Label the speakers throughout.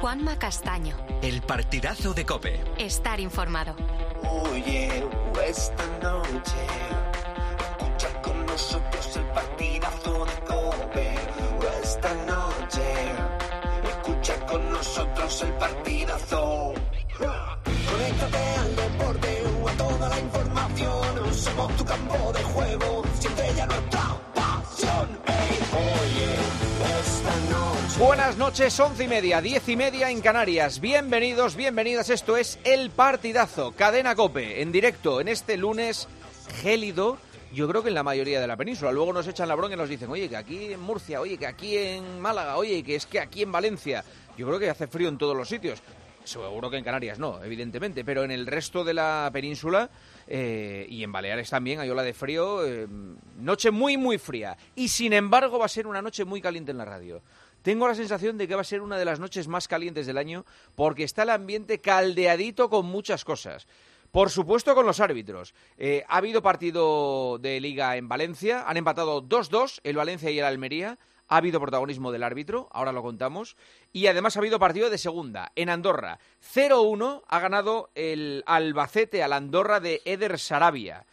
Speaker 1: Juanma Castaño.
Speaker 2: El partidazo de COPE.
Speaker 1: Estar informado.
Speaker 3: Oye, esta noche escucha con nosotros el partidazo de COPE. Esta noche escucha con nosotros el partidazo. Conéctate al deporte o a toda la información. Somos tu campo de juego, siente ya nuestra pasión. Oye, esta noche.
Speaker 4: Buenas noches, 11:30, 10:30 en Canarias. Bienvenidos, bienvenidas. Esto es El Partidazo, Cadena COPE, en directo en este lunes gélido. Yo creo que en la mayoría de la península. Luego nos echan la bronca y nos dicen, oye, que aquí en Murcia, oye, que aquí en Málaga, oye, que es que aquí en Valencia. Yo creo que hace frío en todos los sitios. Seguro que en Canarias no, evidentemente, pero en el resto de la península y en Baleares también hay ola de frío, noche muy, muy fría. Y sin embargo va a ser una noche muy caliente en la radio. Tengo la sensación de que va a ser una de las noches más calientes del año porque está el ambiente caldeadito con muchas cosas. Por supuesto con los árbitros. Ha habido partido de Liga en Valencia, han empatado 2-2 el Valencia y el Almería. Ha habido protagonismo del árbitro, ahora lo contamos. Y además ha habido partido de segunda, en Andorra. 0-1 ha ganado el Albacete al Andorra de Eder Sarabia.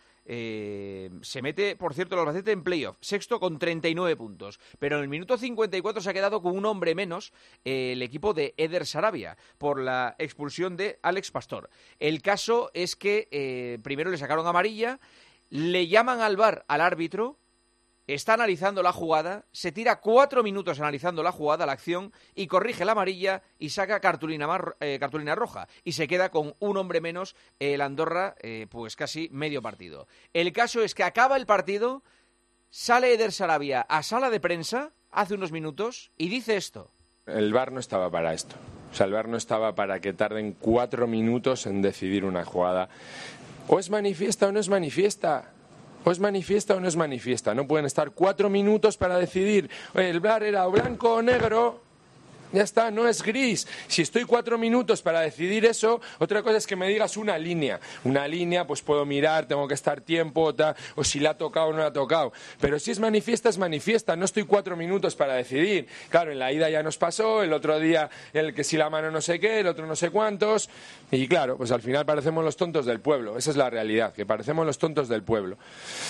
Speaker 4: Se mete, por cierto, el Albacete en playoff, sexto con 39 puntos. Pero en el minuto 54 se ha quedado con un hombre menos el equipo de Eder Sarabia por la expulsión de Alex Pastor. El caso es que primero le sacaron amarilla, le llaman al VAR al árbitro. Está analizando la jugada, se tira 4 minutos analizando la jugada, la acción, y corrige la amarilla y saca cartulina roja. Y se queda con un hombre menos el Andorra, pues casi medio partido. El caso es que acaba el partido, sale Eder Sarabia a sala de prensa hace unos minutos y dice esto.
Speaker 5: El VAR no estaba para esto. O sea, el VAR no estaba para que tarden 4 minutos en decidir una jugada. O es manifiesta o no es manifiesta. ¿O es manifiesta o no es manifiesta? No pueden estar 4 minutos para decidir. Oye, el VAR era o blanco o negro. Ya está, no es gris. Si estoy 4 minutos para decidir eso, otra cosa es que me digas una línea. Una línea, pues puedo mirar, tengo que estar tiempo, o si la ha tocado o no la ha tocado. Pero si es manifiesta, no estoy 4 minutos para decidir. Claro, en la ida ya nos pasó, el otro día el que si la mano no sé qué, el otro no sé cuántos. Y claro, pues al final parecemos los tontos del pueblo. Esa es la realidad, que parecemos los tontos del pueblo.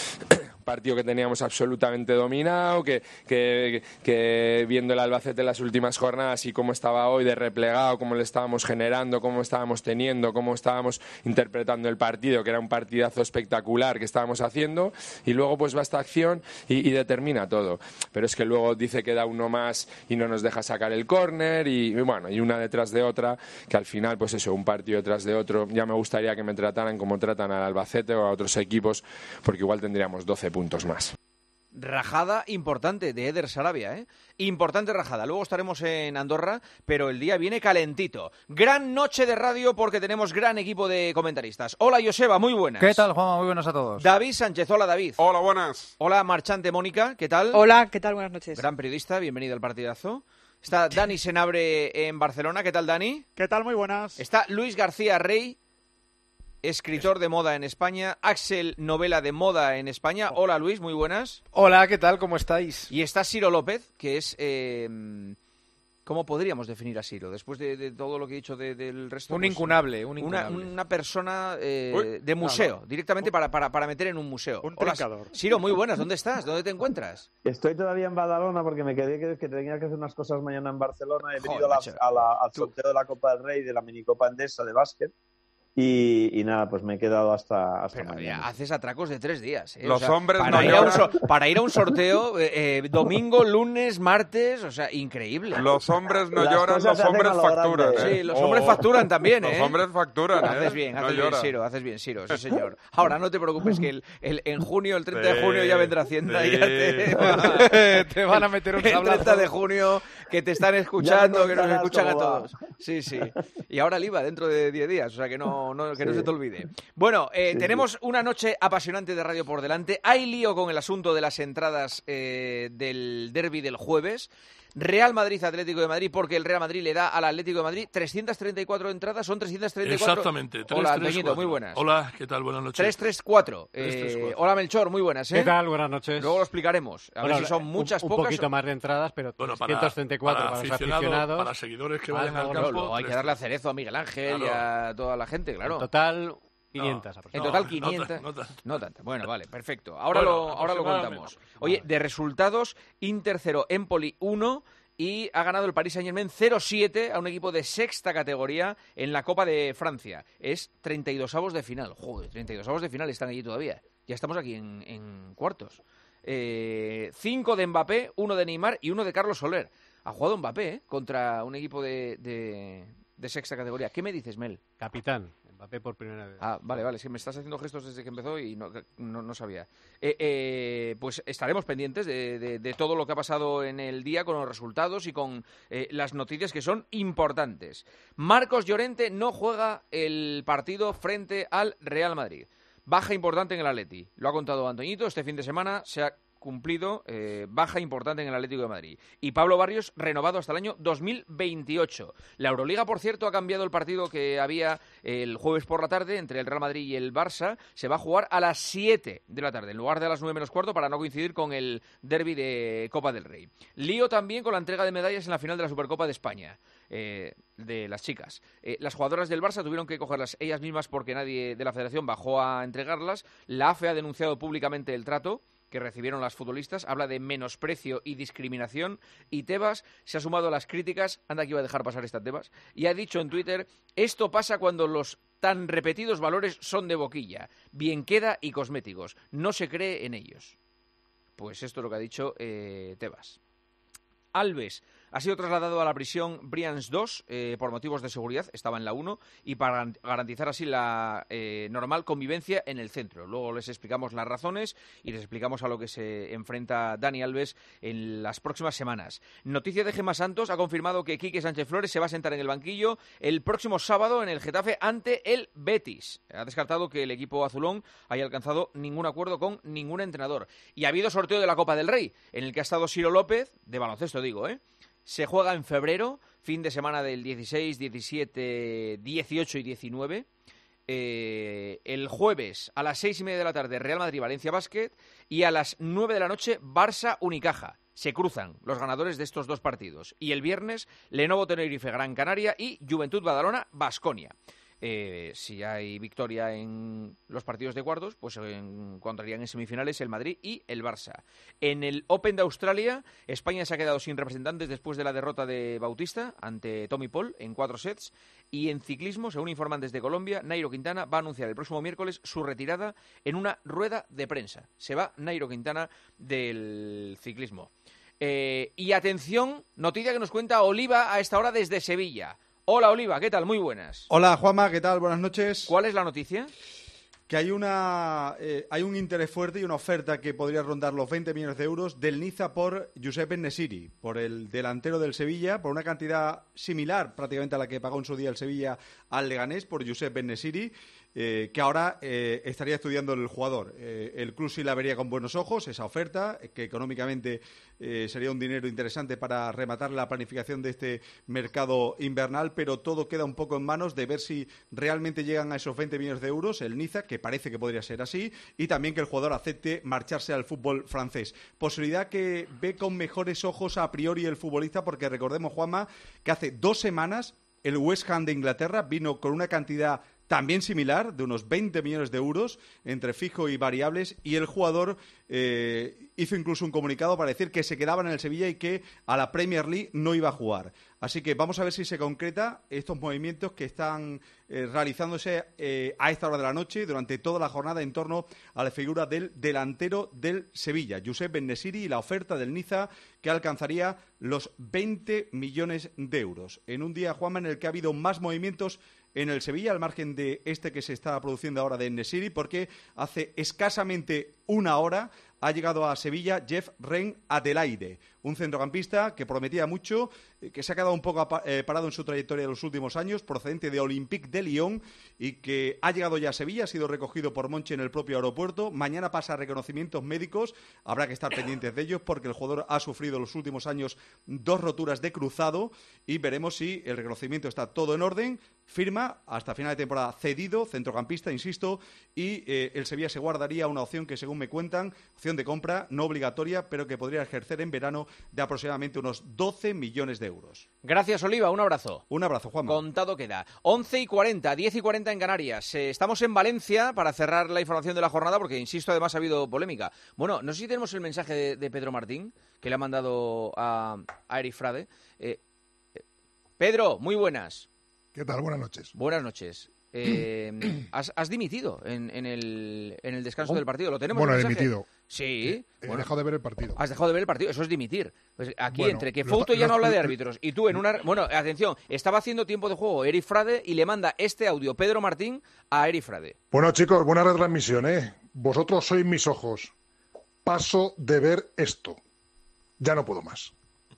Speaker 5: Partido que teníamos absolutamente dominado, que viendo el Albacete en las últimas jornadas y cómo estaba hoy de replegado, cómo le estábamos generando, cómo estábamos teniendo, cómo estábamos interpretando el partido, que era un partidazo espectacular que estábamos haciendo, y luego pues va esta acción y determina todo. Pero es que luego dice que da uno más y no nos deja sacar el córner y bueno, y una detrás de otra, que al final pues eso, un partido detrás de otro. Ya me gustaría que me trataran como tratan al Albacete o a otros equipos, porque igual tendríamos 12 puntos más.
Speaker 4: Rajada importante de Eder Sarabia, ¿eh? Importante rajada. Luego estaremos en Andorra, pero el día viene calentito. Gran noche de radio porque tenemos gran equipo de comentaristas. Hola, Joseba, muy buenas.
Speaker 6: ¿Qué tal, Juanma? Muy buenas a todos.
Speaker 4: David Sánchez, hola, David.
Speaker 7: Hola, buenas.
Speaker 4: Hola, Marchante Mónica, ¿qué tal?
Speaker 8: Hola, ¿qué tal? Buenas noches.
Speaker 4: Gran periodista, bienvenido al partidazo. Está Dani Senabre en Barcelona, ¿qué tal, Dani?
Speaker 9: ¿Qué tal? Muy buenas.
Speaker 4: Está Luis García Rey, escritor de moda en España, Axel, novela de moda en España. Hola, Luis, muy buenas.
Speaker 6: Hola, ¿qué tal? ¿Cómo estáis?
Speaker 4: Y está Siro López, que es... ¿cómo podríamos definir a Siro? Después de todo lo que he dicho del resto.
Speaker 6: Un incunable.
Speaker 4: Una persona de museo, directamente para meter en un museo.
Speaker 9: Un
Speaker 4: Hola,
Speaker 9: trincador.
Speaker 4: Siro, muy buenas. ¿Dónde estás? ¿Dónde te encuentras?
Speaker 10: Estoy todavía en Badalona porque me quedé que tenía que hacer unas cosas mañana en Barcelona. He venido
Speaker 4: macho.
Speaker 10: al sorteo de la Copa del Rey, de la minicopa endesa de básquet. Y nada, pues me he quedado hasta
Speaker 4: Pero
Speaker 10: mañana.
Speaker 4: ya haces atracos de 3 días.
Speaker 7: Los hombres
Speaker 4: para
Speaker 7: no
Speaker 4: ir
Speaker 7: lloran.
Speaker 4: para ir a un sorteo domingo, lunes, martes, o sea, increíble.
Speaker 7: Los hombres no
Speaker 10: Las
Speaker 7: lloran,
Speaker 10: cosas
Speaker 7: los
Speaker 10: se hacen
Speaker 7: hombres
Speaker 10: a lo
Speaker 7: facturan.
Speaker 10: grande.
Speaker 4: Sí, los hombres facturan también, ¿eh?
Speaker 7: Los hombres facturan,
Speaker 4: Haces bien,
Speaker 7: No
Speaker 4: haces bien,
Speaker 7: lloran.
Speaker 4: Siro, haces bien, Siro, sí señor. Ahora no te preocupes que en junio, el 30 de
Speaker 7: Sí,
Speaker 4: junio ya vendrá Hacienda y ya
Speaker 6: Te van a meter un
Speaker 4: el
Speaker 6: sablazo.
Speaker 4: 30 de junio que te están escuchando,
Speaker 10: Ya me
Speaker 4: que nos
Speaker 10: contarás
Speaker 4: escuchan a
Speaker 10: cómo va.
Speaker 4: todos. Sí, sí. Y ahora el IVA dentro de 10 días, o sea que no que no se te olvide. Bueno, tenemos una noche apasionante de radio por delante. Hay lío con el asunto de las entradas del derbi del jueves. Real Madrid-Atlético de Madrid, porque el Real Madrid le da al Atlético de Madrid 334 entradas, son 334.
Speaker 8: Exactamente.
Speaker 4: Hola, Antoñito, muy buenas.
Speaker 8: Hola, ¿qué tal? Buenas noches.
Speaker 4: 334.
Speaker 8: 334.
Speaker 4: Hola, Melchor, muy buenas.
Speaker 9: ¿Qué tal? Buenas noches.
Speaker 4: Luego lo explicaremos. A ver si son muchas,
Speaker 9: un
Speaker 4: pocas.
Speaker 9: Un poquito más de entradas, pero 334 para los aficionados.
Speaker 8: Para seguidores que vayan al campo.
Speaker 4: Luego hay que darle a Cerezo, a Miguel Ángel y a toda la gente, claro.
Speaker 9: En total 500
Speaker 4: En total 500. No tanto. Bueno, vale, perfecto. Ahora lo contamos. Oye, de resultados, Inter 0, Empoli 1... y ha ganado el Paris Saint-Germain 0-7 a un equipo de sexta categoría en la Copa de Francia. Es 32avos de final. Joder, 32avos de final están allí todavía. Ya estamos aquí en cuartos. 5 de Mbappé, 1 de Neymar y 1 de Carlos Soler. Ha jugado Mbappé contra un equipo de sexta categoría. ¿Qué me dices, Mel?
Speaker 9: Capitán. Mbappé por primera vez.
Speaker 4: Ah, vale, es que me estás haciendo gestos desde que empezó y no sabía. Pues estaremos pendientes de todo lo que ha pasado en el día con los resultados y con las noticias que son importantes. Marcos Llorente no juega el partido frente al Real Madrid. Baja importante en el Atleti. Lo ha contado Antoñito, este fin de semana se ha cumplido baja importante en el Atlético de Madrid. Y Pablo Barrios renovado hasta el año 2028. La Euroliga, por cierto, ha cambiado el partido que había el jueves por la tarde entre el Real Madrid y el Barça. Se va a jugar a las 7 de la tarde, en lugar de a las 9 menos cuarto, para no coincidir con el derbi de Copa del Rey. Lío también con la entrega de medallas en la final de la Supercopa de España. De las chicas. Las jugadoras del Barça tuvieron que cogerlas ellas mismas porque nadie de la federación bajó a entregarlas. La AFE ha denunciado públicamente el trato que recibieron las futbolistas, habla de menosprecio y discriminación, y Tebas se ha sumado a las críticas, anda que iba a dejar pasar esta Tebas, y ha dicho en Twitter: esto pasa cuando los tan repetidos valores son de boquilla, bien queda y cosméticos, no se cree en ellos. Pues esto es lo que ha dicho Tebas. Alves ha sido trasladado a la prisión Brians 2 por motivos de seguridad, estaba en la 1, y para garantizar así la normal convivencia en el centro. Luego les explicamos las razones y les explicamos a lo que se enfrenta Dani Alves en las próximas semanas. Noticia de Gemma Santos, ha confirmado que Quique Sánchez Flores se va a sentar en el banquillo el próximo sábado en el Getafe ante el Betis. Ha descartado que el equipo azulón haya alcanzado ningún acuerdo con ningún entrenador. Y ha habido sorteo de la Copa del Rey, en el que ha estado Ciro López, de baloncesto digo, Se juega en febrero, fin de semana del 16, 17, 18 y 19. El jueves a las 6:30 de la tarde Real Madrid-Valencia Basket y a las 9 de la noche Barça-Unicaja. Se cruzan los ganadores de estos dos partidos. Y el viernes Lenovo-Tenerife-Gran Canaria y Juventud Badalona-Baskonia. Si hay victoria en los partidos de cuartos, pues encontrarían en semifinales el Madrid y el Barça. En el Open de Australia, España se ha quedado sin representantes después de la derrota de Bautista ante Tommy Paul en 4 sets. Y en ciclismo, según informan desde Colombia, Nairo Quintana va a anunciar el próximo miércoles su retirada en una rueda de prensa. Se va Nairo Quintana del ciclismo. Y atención, noticia que nos cuenta Oliva a esta hora desde Sevilla. Hola, Oliva, ¿qué tal? Muy buenas.
Speaker 11: Hola, Juanma, ¿qué tal? Buenas noches.
Speaker 4: ¿Cuál es la noticia?
Speaker 11: Que hay un interés fuerte y una oferta que podría rondar los 20 millones de euros del Niza por Josep En-Nesyri, por el delantero del Sevilla, por una cantidad similar prácticamente a la que pagó en su día el Sevilla al Leganés por Josep En-Nesyri, que ahora estaría estudiando el jugador. El club sí la vería con buenos ojos, esa oferta, que económicamente sería un dinero interesante para rematar la planificación de este mercado invernal, pero todo queda un poco en manos de ver si realmente llegan a esos 20 millones de euros el Niza, que parece que podría ser así, y también que el jugador acepte marcharse al fútbol francés. Posibilidad que ve con mejores ojos a priori el futbolista, porque recordemos, Juanma, que hace 2 semanas el West Ham de Inglaterra vino con una cantidad también similar, de unos 20 millones de euros, entre fijo y variables, y el jugador hizo incluso un comunicado para decir que se quedaba en el Sevilla y que a la Premier League no iba a jugar. Así que vamos a ver si se concreta estos movimientos que están realizándose a esta hora de la noche, durante toda la jornada, en torno a la figura del delantero del Sevilla, Josep En-Nesyri, y la oferta del Niza, que alcanzaría los 20 millones de euros. En un día, Juanma, en el que ha habido más movimientos en el Sevilla, al margen de este que se está produciendo ahora de En-Nesyri, porque hace escasamente una hora ha llegado a Sevilla Jeff Ren Adelaide, un centrocampista que prometía mucho, que se ha quedado un poco parado en su trayectoria de los últimos años, procedente de Olympique de Lyon, y que ha llegado ya a Sevilla, ha sido recogido por Monchi en el propio aeropuerto. Mañana pasa a reconocimientos médicos, habrá que estar pendientes de ellos porque el jugador ha sufrido en los últimos años 2 roturas de cruzado y veremos si el reconocimiento está todo en orden. Firma hasta final de temporada cedido, centrocampista, insisto, y el Sevilla se guardaría una opción que, según me cuentan, opción de compra no obligatoria, pero que podría ejercer en verano, de aproximadamente unos 12 millones de euros.
Speaker 4: Gracias, Oliva, un abrazo.
Speaker 11: Un abrazo, Juanma.
Speaker 4: Contado queda. 11:40, 10:40 en Canarias. Estamos en Valencia para cerrar la información de la jornada porque, insisto, además ha habido polémica. Bueno, no sé si tenemos el mensaje de Pedro Martín, que le ha mandado a Eric Frade. Pedro, muy buenas.
Speaker 12: ¿Qué tal? Buenas noches.
Speaker 4: Buenas noches. Has dimitido en el descanso del partido. ¿Lo tenemos?
Speaker 12: Bueno,
Speaker 4: el
Speaker 12: he
Speaker 4: mensaje?
Speaker 12: dimitido.
Speaker 4: Sí.
Speaker 12: He dejado de ver el partido.
Speaker 4: Has dejado de ver el partido. Eso es dimitir. Pues aquí,
Speaker 12: Bueno,
Speaker 4: entre que Fouto ya no habla de árbitros y tú en una... Bueno, atención, estaba haciendo tiempo de juego Eric Frade y le manda este audio Pedro Martín a Eric Frade.
Speaker 12: Bueno, chicos, buena retransmisión, ¿eh? Vosotros sois mis ojos. Paso de ver esto. Ya no puedo más.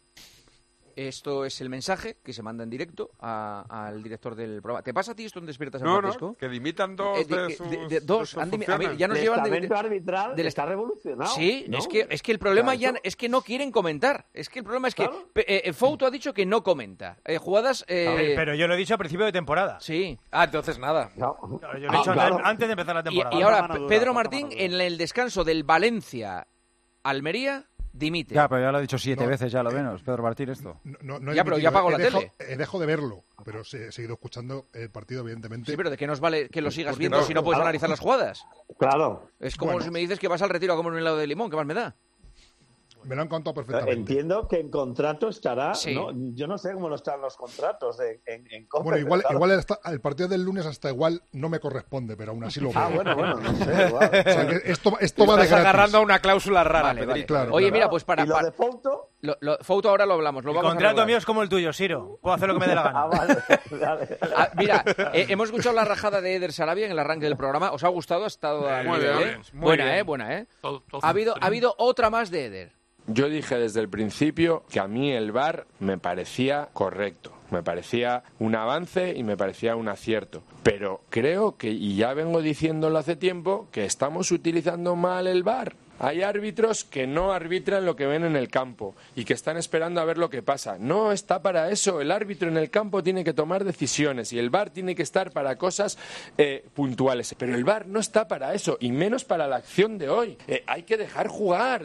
Speaker 4: Esto es el mensaje que se manda en directo al director del programa. ¿Te pasa a ti esto en Despiertas en
Speaker 7: No,
Speaker 4: Francisco?
Speaker 7: no, que dimitan dos de sus
Speaker 4: dos. A ver, ya nos
Speaker 10: el
Speaker 4: llevan
Speaker 10: estamento arbitral está revolucionado.
Speaker 4: Sí,
Speaker 10: ¿no?
Speaker 4: es que el problema
Speaker 10: Claro.
Speaker 4: ya es que no quieren comentar. Es que el problema es que
Speaker 10: Claro.
Speaker 4: Fouto ha dicho que no comenta. Jugadas...
Speaker 6: Pero yo lo he dicho a principio de temporada.
Speaker 4: Sí.
Speaker 6: Entonces nada.
Speaker 10: No.
Speaker 6: Claro, yo lo he dicho antes de empezar la temporada.
Speaker 4: Y ahora Pedro Martín, en el descanso del Valencia-Almería, dimite.
Speaker 6: Ya, pero ya lo he dicho 7 veces, ya lo menos, Pedro Martín, esto.
Speaker 12: No he
Speaker 4: Ya, pero
Speaker 12: dimitido,
Speaker 4: ya apagó la tele.
Speaker 12: He dejado de verlo, pero he seguido escuchando el partido, evidentemente.
Speaker 4: Sí, pero ¿de qué nos vale que lo sigas
Speaker 12: Porque
Speaker 4: viendo
Speaker 12: no,
Speaker 4: si no puedes
Speaker 10: claro.
Speaker 4: analizar las jugadas?
Speaker 10: Claro.
Speaker 4: Es como
Speaker 12: Bueno.
Speaker 4: si me dices que vas al Retiro a comer un helado de limón, ¿qué más me da?
Speaker 12: Me lo han contado perfectamente.
Speaker 10: Entiendo que en contrato estará,
Speaker 4: Sí.
Speaker 10: ¿no? Yo no sé cómo no están los contratos en COPE.
Speaker 12: Bueno, igual,
Speaker 10: pero
Speaker 12: igual el partido del lunes hasta igual no me corresponde, pero aún así lo veo.
Speaker 10: bueno, no sé. Igual.
Speaker 12: O sea, que esto va de
Speaker 6: Estás
Speaker 12: gratis.
Speaker 6: agarrando a una cláusula rara,
Speaker 4: Vale, vale.
Speaker 6: Pedrito.
Speaker 12: Claro,
Speaker 4: Oye,
Speaker 12: claro.
Speaker 4: mira, pues para...
Speaker 10: ¿Y lo de Fouto?
Speaker 4: Fouto ahora lo hablamos. Lo
Speaker 6: El
Speaker 4: vamos a
Speaker 6: contrato
Speaker 4: regular.
Speaker 6: mío es como el tuyo, Siro. Puedo hacer lo que me dé la gana.
Speaker 10: Vale.
Speaker 4: Mira, hemos escuchado la rajada de Eder Sarabia en el arranque del programa. ¿Os ha gustado? Ha estado al
Speaker 8: Muy
Speaker 4: nivel,
Speaker 8: bien,
Speaker 4: ¿eh?
Speaker 8: muy
Speaker 4: Buena,
Speaker 8: bien.
Speaker 4: buena.
Speaker 8: Todo
Speaker 4: Ha habido otra más de Eder.
Speaker 5: Yo dije desde el principio que a mí el VAR me parecía correcto, me parecía un avance y me parecía un acierto. Pero creo que, y ya vengo diciéndolo hace tiempo, que estamos utilizando mal el VAR. Hay árbitros que no arbitran lo que ven en el campo y que están esperando a ver lo que pasa. No está para eso. El árbitro en el campo tiene que tomar decisiones y el VAR tiene que estar para cosas puntuales. Pero el VAR no está para eso y menos para la acción de hoy. Hay que dejar jugar.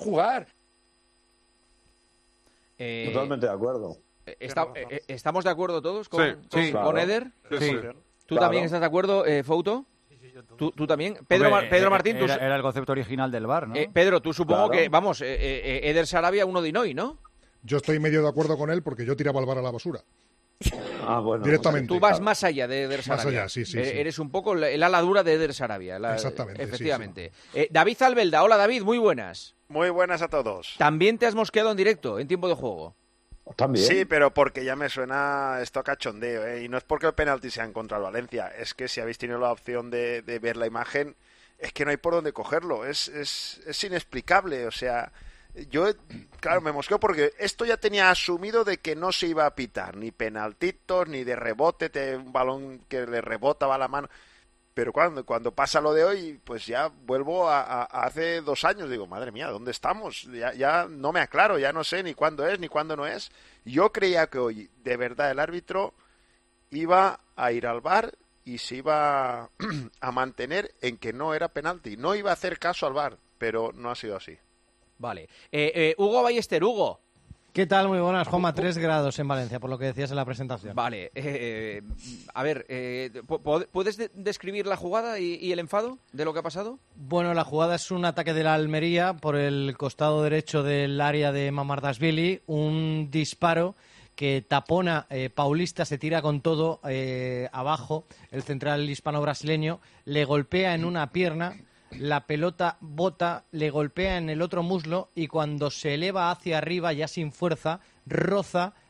Speaker 10: Totalmente de acuerdo.
Speaker 4: ¿Estamos de acuerdo todos con
Speaker 10: claro.
Speaker 4: Eder?
Speaker 10: Sí.
Speaker 4: ¿Tú
Speaker 10: Claro.
Speaker 4: también estás de acuerdo, Fouto? ¿Tú también? Pedro Martín, tú...
Speaker 6: Era el concepto original del VAR, ¿no?
Speaker 4: Pedro, tú supongo
Speaker 10: Claro.
Speaker 4: que, vamos, Eder Sarabia uno de Inoi, ¿no?
Speaker 12: Yo estoy medio de acuerdo con él porque yo tiraba el VAR a la basura.
Speaker 10: Bueno.
Speaker 12: Directamente.
Speaker 4: Tú vas más allá de Eder
Speaker 12: Más
Speaker 4: Sarabia.
Speaker 12: allá, sí.
Speaker 4: Eres un poco el ala dura de Eder Sarabia.
Speaker 12: Exactamente,
Speaker 4: Efectivamente. David Albelda, hola David, muy buenas.
Speaker 13: Muy buenas a todos.
Speaker 4: ¿También te has mosqueado en directo, en tiempo de juego?
Speaker 10: También.
Speaker 13: Sí, pero porque ya me suena esto a cachondeo, ¿eh? Y no es porque el penalti sea en contra del Valencia, es que si habéis tenido la opción de ver la imagen, es que no hay por dónde cogerlo, es inexplicable, o sea, yo, claro, me mosqueo porque esto ya tenía asumido de que no se iba a pitar, ni penaltitos, ni de rebote, un balón que le rebotaba la mano. Pero cuando pasa lo de hoy, pues ya vuelvo a hace 2 años. Digo, madre mía, ¿dónde estamos? Ya no me aclaro, ya no sé ni cuándo es, ni cuándo no es. Yo creía que hoy, de verdad, el árbitro iba a ir al VAR y se iba a mantener en que no era penalti. No iba a hacer caso al VAR, pero no ha sido así.
Speaker 4: Vale. Hugo Ballester, Hugo.
Speaker 14: ¿Qué tal? Muy buenas, Juanma. 3 grados en Valencia, por lo que decías en la presentación.
Speaker 4: Vale. A ver, ¿puedes describir la jugada y el enfado de lo que ha pasado?
Speaker 14: Bueno, la jugada es un ataque de la Almería por el costado derecho del área de Mamardashvili, un disparo que tapona Paulista, se tira con todo abajo, el central hispano-brasileño, le golpea en una pierna, la pelota bota, le golpea en el otro muslo y cuando se eleva hacia arriba, ya sin fuerza, roza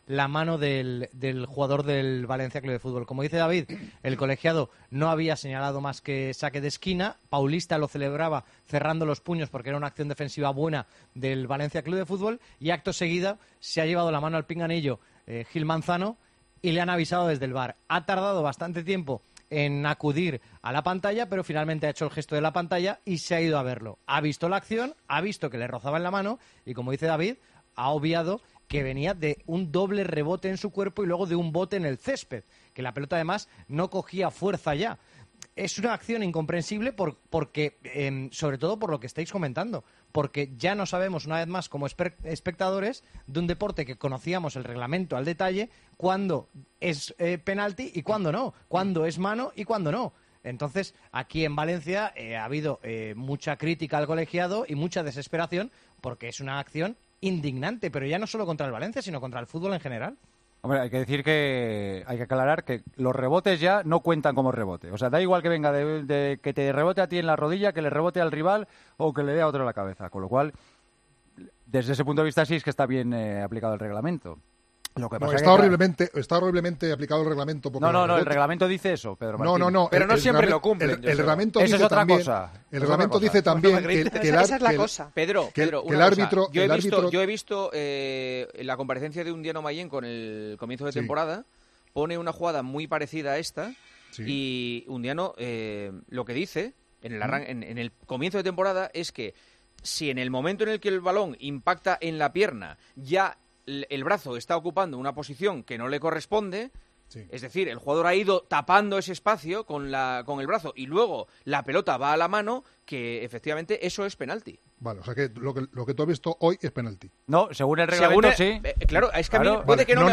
Speaker 14: la mano del jugador del Valencia Club de Fútbol. Como dice David, el colegiado no había señalado más que saque de esquina. Paulista lo celebraba cerrando los puños porque era una acción defensiva buena del Valencia Club de Fútbol, y acto seguido se ha llevado la mano al pinganillo Gil Manzano y le han avisado desde el VAR. Ha tardado bastante tiempo en acudir a la pantalla, pero finalmente ha hecho el gesto de la pantalla y se ha ido a verlo. Ha visto la acción, ha visto que le rozaba en la mano y, como dice David, ha obviado que venía de un doble rebote en su cuerpo y luego de un bote en el césped, que la pelota además no cogía fuerza ya. Es una acción incomprensible porque, sobre todo por lo que estáis comentando, porque ya no sabemos, una vez más, como espectadores de un deporte que conocíamos el reglamento al detalle, cuándo es penalti y cuándo no, cuándo es mano y cuándo no. Entonces, aquí en Valencia ha habido mucha crítica al colegiado y mucha desesperación porque es una acción indignante, pero ya no solo contra el Valencia, sino contra el fútbol en general.
Speaker 6: Hombre, hay que decir que hay que aclarar que los rebotes ya no cuentan como rebote. O sea, da igual que venga de que te rebote a ti en la rodilla, que le rebote al rival o que le dé a otro en la cabeza. Con lo cual, desde ese punto de vista sí es que está bien aplicado el reglamento. Lo que pasa
Speaker 12: está horriblemente aplicado el reglamento.
Speaker 6: No, el reglamento dice eso, Pedro Martín.
Speaker 12: No.
Speaker 4: Pero no siempre lo cumplen.
Speaker 12: El reglamento
Speaker 6: eso
Speaker 12: dice
Speaker 6: es otra
Speaker 12: también,
Speaker 6: cosa.
Speaker 12: El reglamento dice también que
Speaker 1: esa es la cosa.
Speaker 4: Pedro,
Speaker 12: el árbitro...
Speaker 4: Yo he visto la comparecencia de Undiano Mayén con el comienzo de temporada, pone una jugada muy parecida a esta, y Undiano lo que dice en el comienzo de temporada es que si en el momento en el que el balón impacta en la pierna ya el brazo está ocupando una posición que no le corresponde, es decir, el jugador ha ido tapando ese espacio con el brazo y luego la pelota va a la mano, que efectivamente eso es penalti.
Speaker 12: Vale, o sea que lo que tú has visto hoy es penalti.
Speaker 6: No, según el reglamento sí.
Speaker 4: Claro, es que a mí puede que no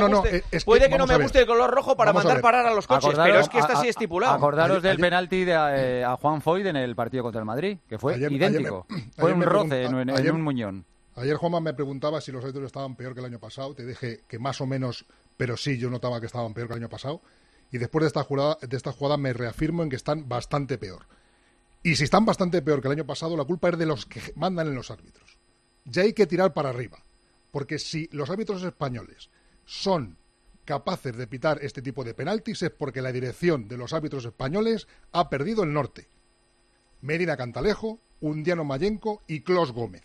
Speaker 4: me guste el color rojo para mandar parar a los coches, pero es que está así estipulado.
Speaker 6: Acordaros del penalti a Juan Foyt en el partido contra el Madrid, que fue idéntico. Fue un roce en un muñón.
Speaker 12: Ayer Juanma me preguntaba si los árbitros estaban peor que el año pasado. Te dije que más o menos, pero sí, yo notaba que estaban peor que el año pasado. Y después de esta jugada me reafirmo en que están bastante peor. Y si están bastante peor que el año pasado, la culpa es de los que mandan en los árbitros. Ya hay que tirar para arriba. Porque si los árbitros españoles son capaces de pitar este tipo de penaltis es porque la dirección de los árbitros españoles ha perdido el norte. Medina Cantalejo, Undiano Mayenco y Clos Gómez.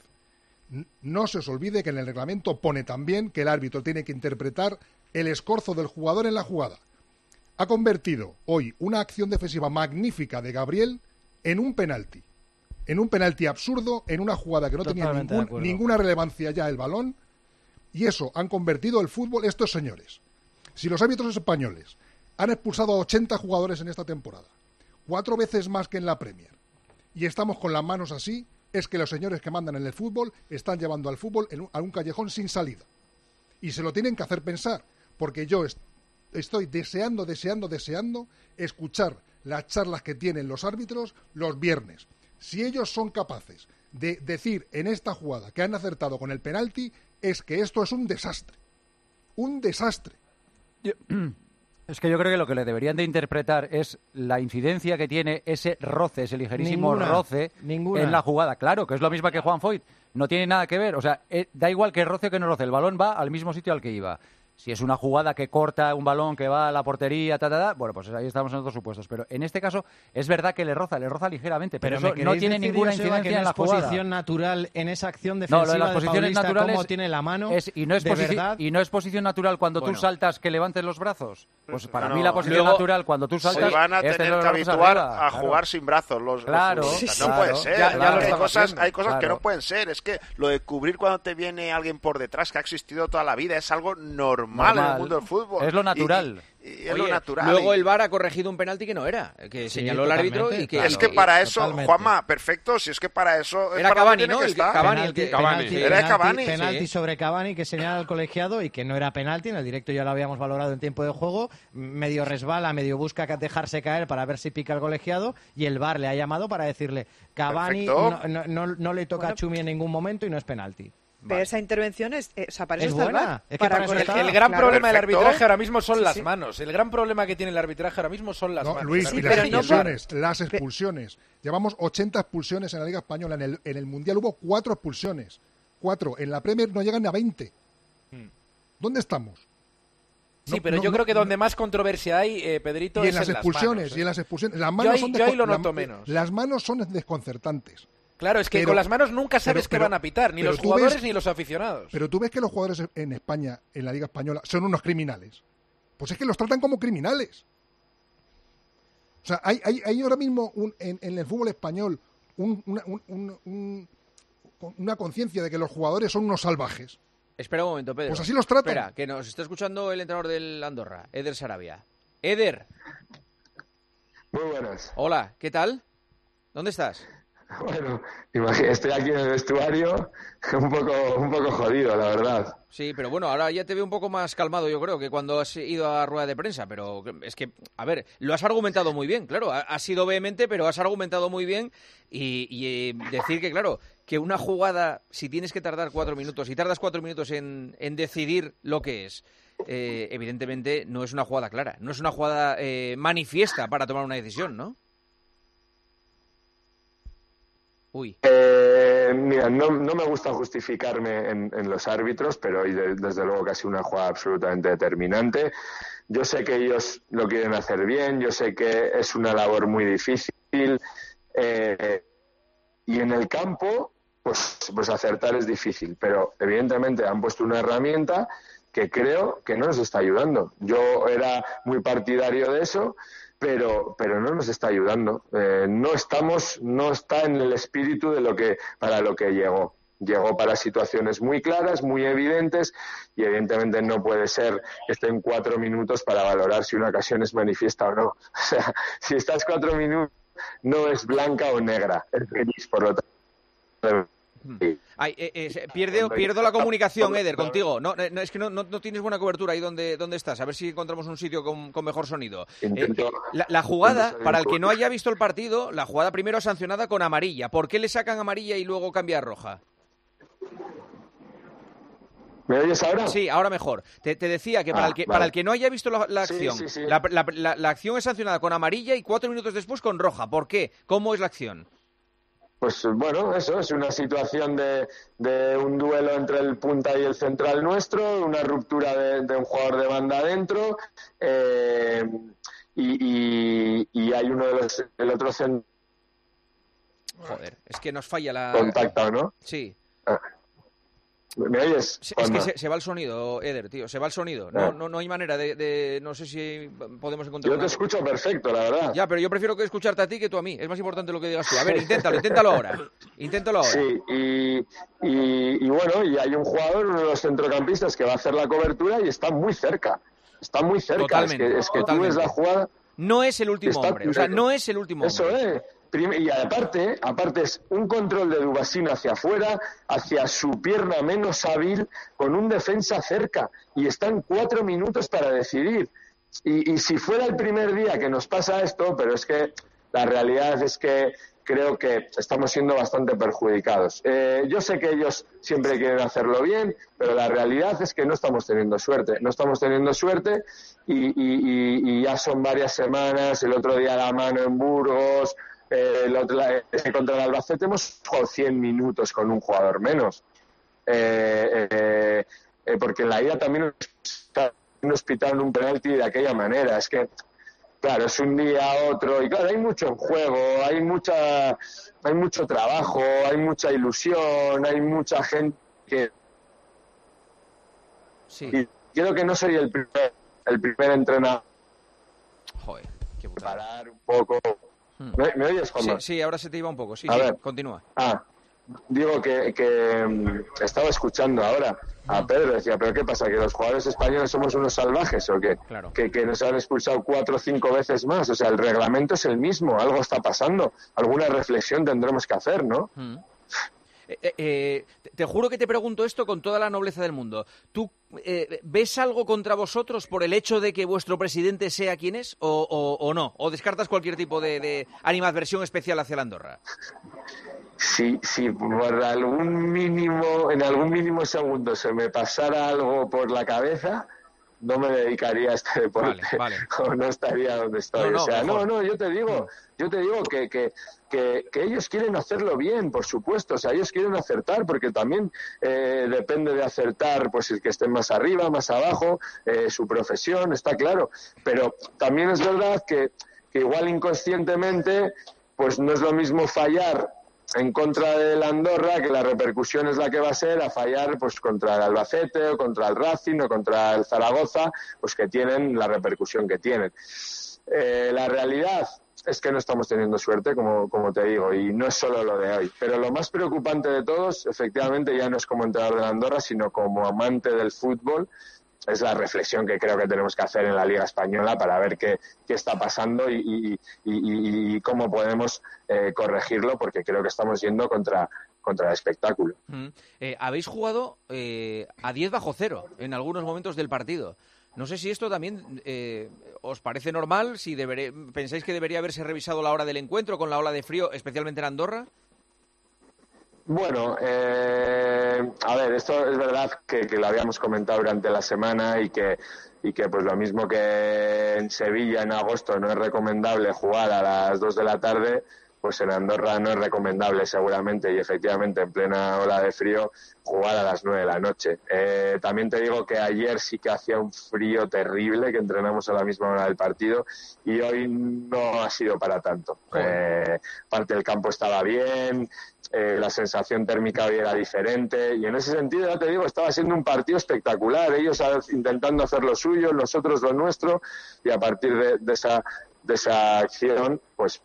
Speaker 12: No se os olvide que en el reglamento pone también que el árbitro tiene que interpretar el escorzo del jugador en la jugada. Ha convertido hoy una acción defensiva magnífica de Gabriel en un penalti. En un penalti absurdo, en una jugada que no tenía ninguna relevancia ya el balón. Y eso han convertido el fútbol estos señores. Si los árbitros españoles han expulsado a 80 jugadores en esta temporada, 4 veces más que en la Premier, y estamos con las manos así, es que los señores que mandan en el fútbol están llevando al fútbol a un callejón sin salida. Y se lo tienen que hacer pensar, porque yo estoy deseando escuchar las charlas que tienen los árbitros los viernes. Si ellos son capaces de decir en esta jugada que han acertado con el penalti, es que esto es un desastre. Un desastre.
Speaker 6: Es que yo creo que lo que le deberían de interpretar es la incidencia que tiene ese roce, ese ligerísimo roce en la jugada. Claro, que es lo mismo que Juan Foyt. No tiene nada que ver. O sea, da igual que roce o que no roce. El balón va al mismo sitio al que iba. Si es una jugada que corta un balón que va a la portería, bueno, pues ahí estamos en otros supuestos. Pero en este caso es verdad que le roza ligeramente, pero eso no tiene ninguna incidencia en la jugada.
Speaker 14: Posición natural en esa acción defensiva
Speaker 6: de las posiciones naturales,
Speaker 14: cómo tiene la mano,
Speaker 6: y no es posición natural cuando tú saltas que levantes los brazos. Pues para mí la posición natural cuando tú saltas...
Speaker 13: Se van a tener que habituar a jugar sin brazos los futbolistas. No puede ser. Hay cosas que no pueden ser. Es que lo de cubrir cuando te viene alguien por detrás, que ha existido toda la vida, es algo normal en el mundo del fútbol.
Speaker 6: Es lo natural.
Speaker 13: Y es lo natural.
Speaker 4: Luego el VAR ha corregido un penalti que no era, que señaló el árbitro y que...
Speaker 13: Es que para eso, Juanma, perfecto, si es que para eso...
Speaker 4: Era Cavani, ¿no?
Speaker 13: Cavani. Era Cavani.
Speaker 14: Penalti sobre Cavani que señala el colegiado y que no era penalti, en el directo ya lo habíamos valorado en tiempo de juego, medio resbala, medio busca dejarse caer para ver si pica el colegiado y el VAR le ha llamado para decirle Cavani no le toca a Chumi en ningún momento y no es penalti.
Speaker 1: Pero esa intervención para eso está
Speaker 14: buena.
Speaker 7: El gran problema del arbitraje ahora mismo son las manos. El gran problema que tiene el arbitraje ahora mismo son las manos.
Speaker 12: Luis, las expulsiones. Llevamos 80 expulsiones en la Liga Española. En el Mundial hubo 4 expulsiones. 4. En la Premier no llegan ni a 20. ¿Dónde estamos?
Speaker 7: Sí, pero yo creo que donde más controversia hay, Pedrito,
Speaker 12: y
Speaker 7: es
Speaker 12: en las expulsiones.
Speaker 7: manos,
Speaker 12: Y en las expulsiones. Las manos
Speaker 7: yo ahí lo noto menos.
Speaker 12: Las manos son desconcertantes.
Speaker 7: Claro, es que con las manos nunca sabes qué van a pitar, ni los jugadores ni los aficionados.
Speaker 12: Pero tú ves que los jugadores en España, en la Liga Española, son unos criminales. Pues es que los tratan como criminales. O sea, hay ahora mismo en el fútbol español una conciencia de que los jugadores son unos salvajes.
Speaker 4: Espera un momento, Pedro.
Speaker 12: Pues así los tratan.
Speaker 4: Espera, que nos está escuchando el entrenador del Andorra, Eder Sarabia. Eder.
Speaker 15: Muy buenas.
Speaker 4: Hola, ¿qué tal? ¿Dónde estás?
Speaker 15: Bueno, estoy aquí en el vestuario un poco jodido, la verdad.
Speaker 4: Sí, pero bueno, ahora ya te veo un poco más calmado, yo creo, que cuando has ido a rueda de prensa. Pero es que, a ver, lo has argumentado muy bien, claro. Has sido vehemente, pero has argumentado muy bien. Y decir que, claro, que una jugada, si tienes que tardar 4 minutos, y tardas 4 minutos en decidir lo que es, evidentemente no es una jugada clara, no es una jugada manifiesta para tomar una decisión, ¿no? Uy.
Speaker 15: Mira, no me gusta justificarme en los árbitros, pero hoy desde luego que ha sido una jugada absolutamente determinante. Yo sé que ellos lo quieren hacer bien, yo sé que es una labor muy difícil, y en el campo pues acertar es difícil, pero evidentemente han puesto una herramienta que creo que no nos está ayudando. Yo era muy partidario de eso, pero no nos está ayudando. No está en el espíritu de para lo que llegó. Llegó para situaciones muy claras, muy evidentes, y evidentemente no puede ser que estén 4 minutos para valorar si una ocasión es manifiesta o no. O sea, si estás 4 minutos, no es blanca o negra, es gris, por lo tanto.
Speaker 4: Pierdo la comunicación, Eder, contigo. No, es que no tienes buena cobertura ahí donde estás. A ver si encontramos un sitio con mejor sonido. La jugada, para el que no haya visto el partido, la jugada primero sancionada con amarilla. ¿Por qué le sacan amarilla y luego cambia a roja?
Speaker 15: ¿Me oyes ahora?
Speaker 4: Sí, ahora mejor. Te decía que para el que no haya visto la acción, sí. La acción es sancionada con amarilla y 4 minutos después con roja. ¿Por qué? ¿Cómo es la acción?
Speaker 15: Pues bueno, eso es una situación de un duelo entre el punta y el central nuestro, una ruptura de un jugador de banda adentro, y hay uno el otro central.
Speaker 4: Joder, es que nos falla la...
Speaker 15: Contacta, ¿no?
Speaker 4: Sí.
Speaker 15: ¿Me oyes?
Speaker 4: Es que se va el sonido, Eder, tío, se va el sonido. No hay manera de no sé si podemos encontrar...
Speaker 15: Yo te escucho perfecto, la verdad.
Speaker 4: Ya, pero yo prefiero que escucharte a ti que tú a mí. Es más importante lo que digas tú. A ver, inténtalo ahora. Sí,
Speaker 15: y bueno, y hay un jugador, uno de los centrocampistas, que va a hacer la cobertura y está muy cerca. Está muy cerca.
Speaker 4: Totalmente,
Speaker 15: es que tú ves la jugada...
Speaker 4: No es el último hombre, o sea, no es el último hombre.
Speaker 15: Eso es. Y aparte es un control de Dubasín hacia afuera, hacia su pierna menos hábil, con un defensa cerca, y están 4 minutos para decidir. Y si fuera el primer día que nos pasa esto, pero es que la realidad es que creo que estamos siendo bastante perjudicados. Yo sé que ellos siempre quieren hacerlo bien, pero la realidad es que no estamos teniendo suerte. No estamos teniendo suerte y ya son varias semanas. El otro día la mano en Burgos... contra el Albacete hemos jugado 100 minutos con un jugador menos, porque en la ida también nos pitaron un penalti de aquella manera. Es que, claro, es un día a otro, y claro, hay mucho en juego, hay mucho trabajo, hay mucha ilusión, hay mucha gente que...
Speaker 4: Sí.
Speaker 15: Y creo que no soy el primer entrenador.
Speaker 4: Joder, qué putada.
Speaker 15: Parar un poco... ¿Me oyes, Juanma?
Speaker 4: Sí, ahora se te iba un poco. Sí, continúa.
Speaker 15: Digo que estaba escuchando ahora a Pedro, decía, ¿pero qué pasa? ¿Que los jugadores españoles somos unos salvajes o qué?
Speaker 4: Claro.
Speaker 15: Que nos han expulsado 4 o 5 veces más. O sea, el reglamento es el mismo, algo está pasando. Alguna reflexión tendremos que hacer, ¿no?
Speaker 4: Te juro que te pregunto esto con toda la nobleza del mundo. ¿Tú ves algo contra vosotros por el hecho de que vuestro presidente sea quien es o no? ¿O descartas cualquier tipo de animadversión especial hacia la Andorra?
Speaker 15: Si por en algún mínimo segundo se me pasara algo por la cabeza, no me dedicaría a este deporte.
Speaker 4: Vale.
Speaker 15: O no estaría donde estoy. Yo te digo que ellos quieren hacerlo bien, por supuesto. O sea, ellos quieren acertar, porque también depende de acertar, pues el que esté más arriba, más abajo, su profesión, está claro. Pero también es verdad que igual inconscientemente, pues no es lo mismo fallar en contra del Andorra, que la repercusión es la que va a ser, a fallar pues contra el Albacete o contra el Racing o contra el Zaragoza, pues que tienen la repercusión que tienen. La realidad es que no estamos teniendo suerte, como te digo, y no es solo lo de hoy. Pero lo más preocupante de todos, efectivamente, ya no es como entrenador del Andorra, sino como amante del fútbol, es la reflexión que creo que tenemos que hacer en la Liga Española para ver qué está pasando y cómo podemos corregirlo, porque creo que estamos yendo contra el espectáculo.
Speaker 4: Habéis jugado a 10 bajo cero en algunos momentos del partido. No sé si esto también os parece normal, si pensáis que debería haberse revisado la hora del encuentro con la ola de frío, especialmente en Andorra.
Speaker 15: Bueno, a ver, esto es verdad que lo habíamos comentado durante la semana y que pues lo mismo que en Sevilla en agosto no es recomendable jugar a las 2 de la tarde, pues en Andorra no es recomendable seguramente, y efectivamente en plena ola de frío jugar a las 9 de la noche. También te digo que ayer sí que hacía un frío terrible, que entrenamos a la misma hora del partido, y hoy no ha sido para tanto. Parte del campo estaba bien, la sensación térmica hoy era diferente, y en ese sentido, ya te digo, estaba siendo un partido espectacular, ellos intentando hacer lo suyo, nosotros lo nuestro, y a partir de esa acción pues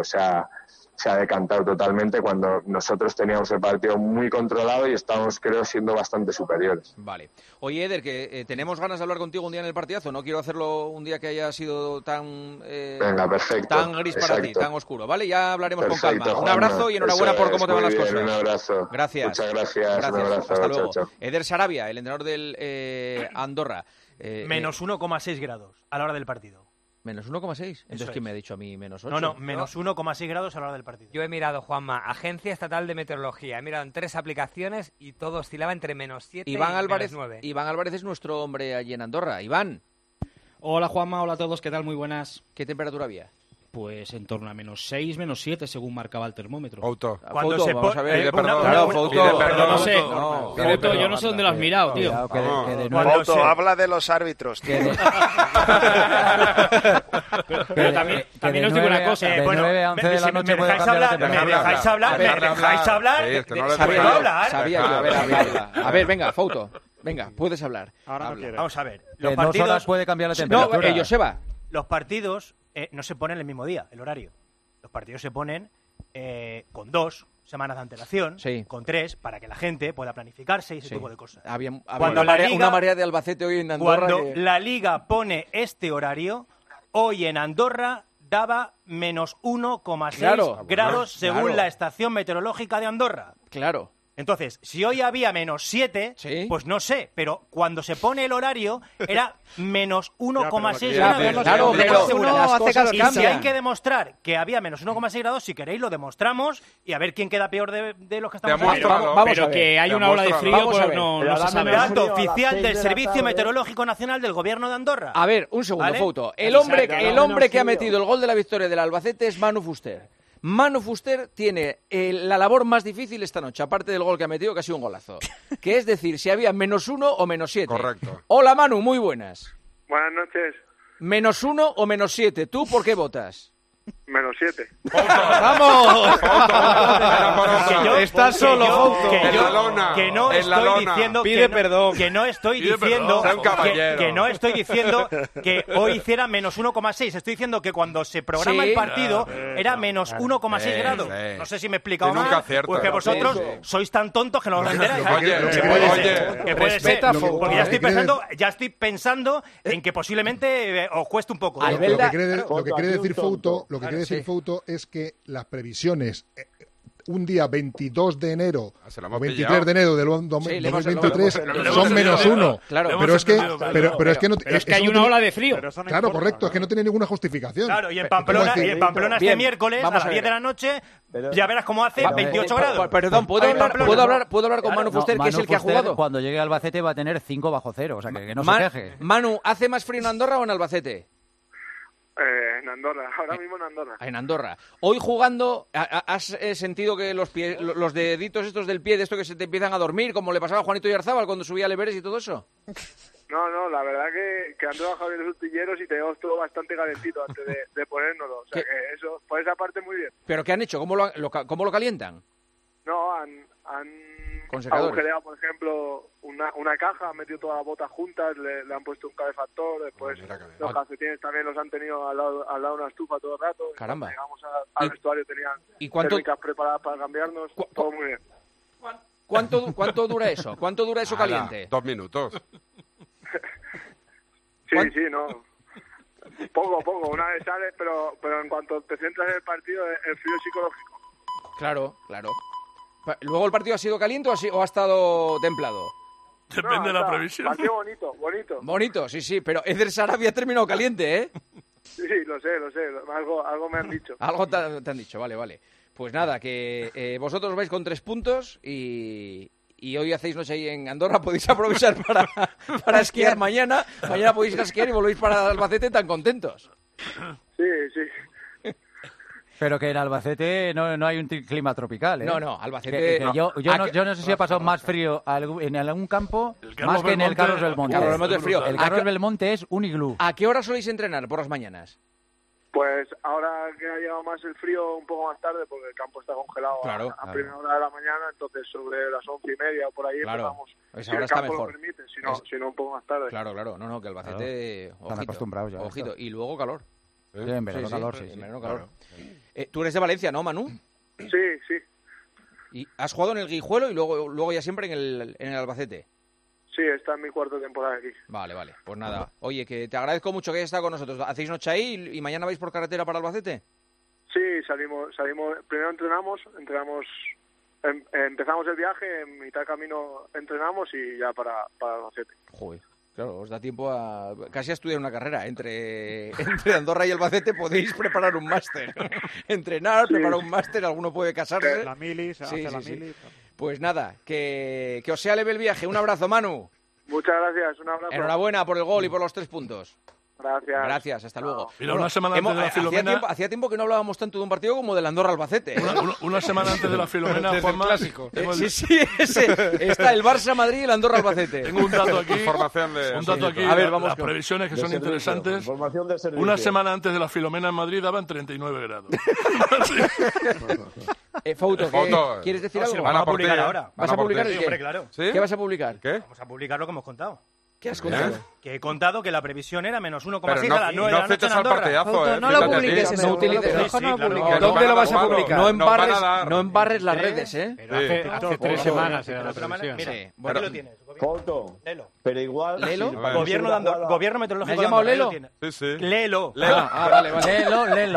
Speaker 15: se ha decantado totalmente, cuando nosotros teníamos el partido muy controlado y estábamos, creo, siendo bastante superiores.
Speaker 4: Vale. Oye, Eder, que tenemos ganas de hablar contigo un día en el partidazo. No quiero hacerlo un día que haya sido tan
Speaker 15: Venga, perfecto,
Speaker 4: tan gris para ti, tan oscuro. Vale, ya hablaremos con calma. Un abrazo y enhorabuena
Speaker 15: Eso
Speaker 4: por cómo te van las cosas.
Speaker 15: Un abrazo.
Speaker 4: Gracias.
Speaker 15: Muchas gracias. Un abrazo.
Speaker 4: Hasta luego.
Speaker 15: Chao.
Speaker 4: Eder Sarabia, el entrenador del Andorra.
Speaker 16: Menos 1,6 grados a la hora del partido.
Speaker 4: ¿Menos 1,6? Entonces, ¿quién me ha dicho a mí menos 8?
Speaker 16: No, menos 1,6 grados a la hora del partido.
Speaker 17: Yo he mirado, Juanma, Agencia Estatal de Meteorología. He mirado en 3 aplicaciones y todo oscilaba entre menos 7 y menos 9.
Speaker 4: Iván Álvarez es nuestro hombre allí en Andorra. Iván.
Speaker 18: Hola, Juanma. Hola a todos. ¿Qué tal? Muy buenas.
Speaker 4: ¿Qué temperatura había?
Speaker 18: Pues en torno a menos 6, menos 7, según marcaba el termómetro.
Speaker 8: Foto.
Speaker 4: Vamos a ver.
Speaker 8: Foto.
Speaker 18: Yo no sé. Foto, yo no sé dónde lo has mirado, tío.
Speaker 13: Foto, habla de los árbitros.
Speaker 18: Pero también os digo una cosa.
Speaker 14: Bueno,
Speaker 6: ¿me dejáis hablar?
Speaker 4: Sabía yo. A ver, venga, Foto. Venga, puedes hablar.
Speaker 16: Vamos a ver.
Speaker 6: En 2 horas puede cambiar la temperatura.
Speaker 4: No, Joseba.
Speaker 16: Los partidos no se ponen el mismo día, el horario. Los partidos se ponen con 2 semanas de antelación, con 3, para que la gente pueda planificarse y ese tipo de cosas.
Speaker 4: Había una marea de Albacete hoy en Andorra.
Speaker 16: Cuando la Liga pone este horario, hoy en Andorra daba menos 1,6 grados según la estación meteorológica de Andorra.
Speaker 4: Claro.
Speaker 16: Entonces, si hoy había menos 7, pues no sé, pero cuando se pone el horario era menos 1,6 grados.
Speaker 4: Claro, pero
Speaker 16: y si hay que demostrar que había menos 1,6 grados, si queréis lo demostramos y a ver quién queda peor de los que estamos aquí.
Speaker 18: Pero que hay una ola de frío, pues no se sabe.
Speaker 16: Dato oficial del Servicio Meteorológico Nacional del Gobierno de Andorra.
Speaker 4: A ver, un segundo, Foto. El hombre que ha metido el gol de la victoria del Albacete es Manu Fuster. Manu Fuster tiene la labor más difícil esta noche, aparte del gol que ha metido, que ha sido un golazo. Que es decir, si había menos 1 o menos 7.
Speaker 8: Correcto.
Speaker 4: Hola, Manu, muy buenas.
Speaker 19: Buenas noches.
Speaker 4: Menos 1 o menos 7. ¿Tú por qué votas?
Speaker 19: Menos 7.
Speaker 4: ¡Vamos!
Speaker 7: Estás solo, Foto.
Speaker 16: Que no estoy diciendo
Speaker 7: Pide perdón.
Speaker 16: Que no estoy diciendo que no estoy diciendo que hoy hiciera menos 1,6. Estoy diciendo que cuando se programa el partido era menos 1,6 grados. No sé si me he explicado mal. Porque vosotros sois tan tontos que no os enteráis. Que puede ser. Porque ya estoy pensando en que posiblemente os cueste un poco.
Speaker 12: Lo que quiere decir Foto es que las previsiones un día 22 de enero o 23 de enero del 2023 son -1.
Speaker 4: Claro,
Speaker 12: pero es que no,
Speaker 18: es que hay una ola de frío.
Speaker 12: Claro, correcto, es que no tiene ninguna justificación.
Speaker 16: Claro, y en Pamplona este miércoles a las 10 de la noche ya verás cómo hace 28 grados.
Speaker 4: Perdón, ¿puedo hablar con Manu Fuster, que es el que ha jugado?
Speaker 6: Cuando llegue a Albacete va a tener 5 bajo cero, o sea que no se queje.
Speaker 4: Manu, ¿hace más frío en Andorra o en Albacete?
Speaker 19: En Andorra, ahora mismo en Andorra.
Speaker 4: En Andorra. Hoy jugando, ¿has sentido que los deditos estos del pie, de esto que se te empiezan a dormir, como le pasaba a Juanito Yarzábal cuando subía al Everest y todo eso?
Speaker 19: No, la verdad que han trabajado bien los utilleros y tenemos todo bastante calentito antes de ponérnoslo. O sea que eso, por esa parte, muy bien.
Speaker 4: ¿Pero qué han hecho? ¿Cómo lo calientan?
Speaker 19: No, han agujereado, por ejemplo, una caja, han metido todas las botas juntas, le han puesto un calefactor, después los calcetines también los han tenido al lado de una estufa todo el rato.
Speaker 4: Caramba.
Speaker 19: Llegamos al vestuario, tenían térmicas preparadas para cambiarnos, todo muy bien.
Speaker 4: ¿Cuánto dura eso? ¿Cuánto dura eso caliente?
Speaker 20: 2 minutos.
Speaker 19: Sí, no. Poco. Una vez sales, pero en cuanto te centras en el partido, el frío psicológico.
Speaker 4: Claro. ¿Luego el partido ha sido caliente o ha estado templado?
Speaker 8: Depende de la previsión.
Speaker 19: Partido bonito.
Speaker 4: Bonito, sí, pero Eder Sarabia ha terminado caliente, ¿eh?
Speaker 19: Sí, lo sé. Algo me han dicho.
Speaker 4: Algo te han dicho, vale. Pues nada, que vosotros vais con 3 puntos y hoy hacéis noche ahí en Andorra, podéis aprovechar para esquiar mañana. Mañana podéis ir a esquiar y volvéis para Albacete tan contentos.
Speaker 19: Sí.
Speaker 6: Pero que en Albacete no hay un clima tropical, ¿eh?
Speaker 4: No, Albacete...
Speaker 6: yo no sé si ha pasado más frío en algún campo más que en el Carlos Belmonte.
Speaker 4: Carlos Belmonte es frío.
Speaker 6: El Carlos Belmonte es un iglú.
Speaker 4: ¿A qué hora soléis entrenar por las mañanas?
Speaker 19: Pues ahora que ha llegado más el frío, un poco más tarde, porque el campo está congelado a primera hora de la mañana, entonces sobre las 11:30 o por ahí empezamos.
Speaker 4: Pues
Speaker 19: si
Speaker 4: ahora
Speaker 19: el
Speaker 4: está
Speaker 19: campo
Speaker 4: mejor.
Speaker 19: lo permite, si no un poco más tarde.
Speaker 4: Claro, no, que Albacete...
Speaker 6: Están acostumbrados ya.
Speaker 4: Ojito, y luego calor.
Speaker 6: Sí, en verano calor, sí.
Speaker 4: En verano calor. Tú eres de Valencia, ¿no, Manu?
Speaker 19: Sí.
Speaker 4: ¿Y has jugado en el Guijuelo y luego ya siempre en el Albacete?
Speaker 19: Sí, está en mi 4ª temporada aquí.
Speaker 4: Vale. Pues nada. Oye, que te agradezco mucho que hayas estado con nosotros. ¿Hacéis noche ahí y mañana vais por carretera para Albacete?
Speaker 19: Sí, salimos. Primero empezamos el viaje, en mitad camino entrenamos y ya para Albacete.
Speaker 4: Joder. Claro, os da tiempo a casi a estudiar una carrera. Entre Andorra y Albacete podéis preparar un máster. Entrenar, preparar un máster, alguno puede casarse.
Speaker 11: La mili,
Speaker 4: sí. Pues nada, que os sea leve el viaje. Un abrazo, Manu.
Speaker 19: Muchas gracias, un abrazo.
Speaker 4: Enhorabuena por el gol y por los 3 puntos.
Speaker 19: Gracias,
Speaker 4: hasta luego.
Speaker 8: Mira, una semana antes de la Filomena...
Speaker 4: Hacía tiempo que no hablábamos tanto de un partido como del Andorra-Albacete.
Speaker 8: Una semana antes de la Filomena, Juanma...
Speaker 4: clásico. Sí, está el Barça-Madrid y el Andorra-Albacete.
Speaker 8: Tengo un dato aquí.
Speaker 4: A ver, vamos
Speaker 8: las previsiones que son interesantes. Una semana antes de la Filomena en Madrid daban 39 grados.
Speaker 4: Fouto, ¿quieres decir algo?
Speaker 16: Vamos a publicar ahora.
Speaker 4: ¿Vas a publicar
Speaker 16: el qué? Claro.
Speaker 4: ¿Qué vas a publicar?
Speaker 16: Vamos a publicar lo que hemos contado.
Speaker 4: ¿Qué has contado?
Speaker 16: Que he contado que la previsión era menos 1,6
Speaker 20: a las 9 de la noche en Andorra.
Speaker 1: No lo publiques,
Speaker 4: no utilices.
Speaker 1: Mejor no lo publiques.
Speaker 4: ¿Dónde lo vas a publicar? No embarres las redes, ¿eh?
Speaker 9: Hace 3 semanas era la previsión.
Speaker 16: Mire, aquí lo tienes.
Speaker 10: Foto.
Speaker 16: Léelo.
Speaker 10: Pero igual...
Speaker 4: ¿Léelo?
Speaker 16: Gobierno meteorológico.
Speaker 4: ¿Me has llamado Lelo?
Speaker 20: Sí.
Speaker 16: Léelo.
Speaker 4: Vale.
Speaker 6: Léelo.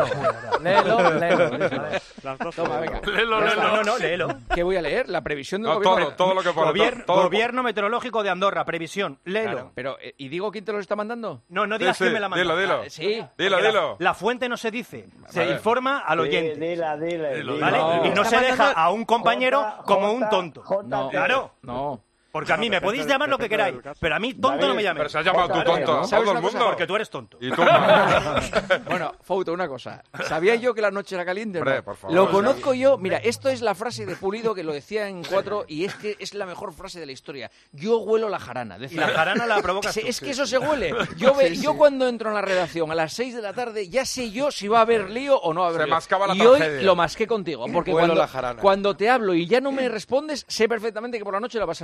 Speaker 4: Toma, venga.
Speaker 16: Léelo.
Speaker 4: ¿Qué voy a leer? La previsión del gobierno.
Speaker 20: Todo lo que pone.
Speaker 16: Gobierno meteorológico de Andorra, previsión. Léelo.
Speaker 4: Pero, ¿y digo quién te lo está mandando?
Speaker 16: No digas quién me la manda.
Speaker 20: Dilo.
Speaker 4: Sí.
Speaker 20: Dilo.
Speaker 16: La fuente no se dice, se informa al oyente.
Speaker 10: Dile.
Speaker 16: ¿Vale? Y no se deja a un compañero como un tonto. Claro.
Speaker 4: No.
Speaker 16: Porque a mí me podéis llamar lo que queráis, pero a mí tonto no me llaméis.
Speaker 20: Pero se has llamado tú tonto,
Speaker 4: ¿Sabes
Speaker 20: todo el
Speaker 4: una cosa?
Speaker 20: mundo.
Speaker 16: Porque tú eres tonto.
Speaker 20: Y tú
Speaker 4: Bueno, Fouto, una cosa. ¿Sabía yo que la noche era caliente?
Speaker 20: Hombre,
Speaker 4: ¿no?
Speaker 20: por favor.
Speaker 4: Lo conozco yo. Mira, esto es la frase de Pulido que lo decía en 4 y es que es la mejor frase de la historia. Yo huelo la jarana.
Speaker 16: Y la jarana la provocas tú.
Speaker 4: Es que eso se huele. Yo cuando entro en la redacción a las 6 de la tarde ya sé yo si va a haber lío o no va a haber lío.
Speaker 20: mascaba la
Speaker 4: y hoy
Speaker 20: tragedia.
Speaker 4: lo masqué contigo. Porque cuando te hablo y ya no me respondes, sé perfectamente que por la noche la va a salir.
Speaker 20: No mira